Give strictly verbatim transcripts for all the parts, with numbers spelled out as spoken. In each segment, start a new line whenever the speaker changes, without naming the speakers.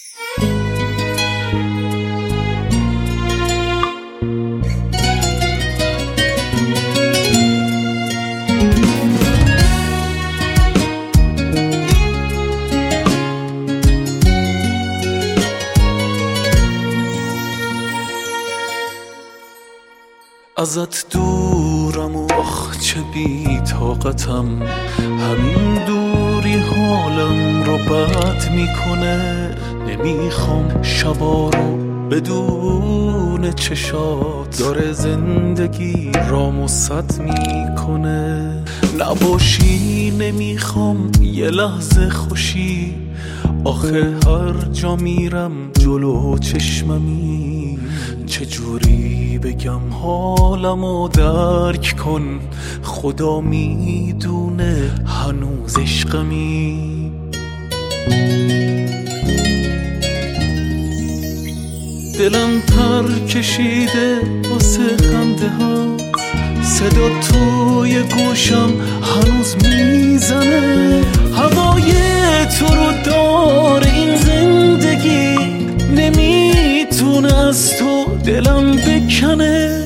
ازت دورم و آخ چه بی طاقتم، همین دوری حالم رو بد میکنه. نمیخوام شبا رو بدون چشات، داره زندگی رام و صد میکنه. نباشی نمیخوام یه لحظه خوشی، آخه هر جا میرم جلو چشممی. چجوری بگم حالمو درک کن، خدا میدونه هنوز عشقمی. دلم پر کشیده واسه خنده ها، صدا توی گوشم هنوز میزنه. هوای تو رو داره این زندگی، نمیتونه از تو دلم بکنه.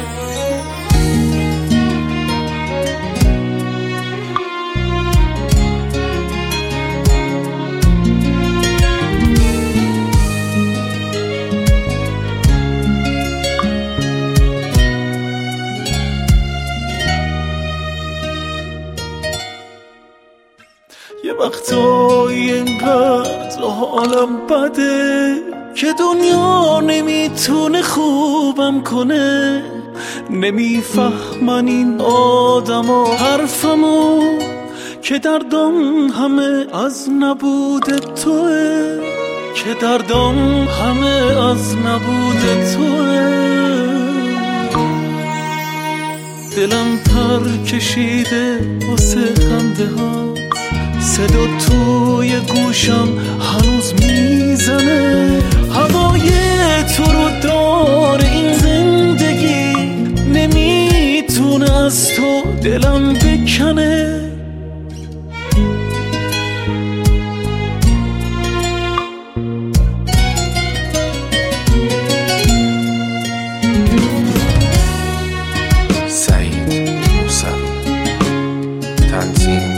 یه وقتایی اینقدر حالم بده که دنیا نمیتونه خوبم کنه. نمیفهمن این آدم و حرفمو که دردم همه از نبود توه، که دردم همه از نبود توه. دلم پر کشیده واسه خنده ها، صدا توی گوشم هنوز میزنه. هوای تو رو داره این زندگی، نمیتونه از تو دلم بکنه.
سعید موسوی، تنظیم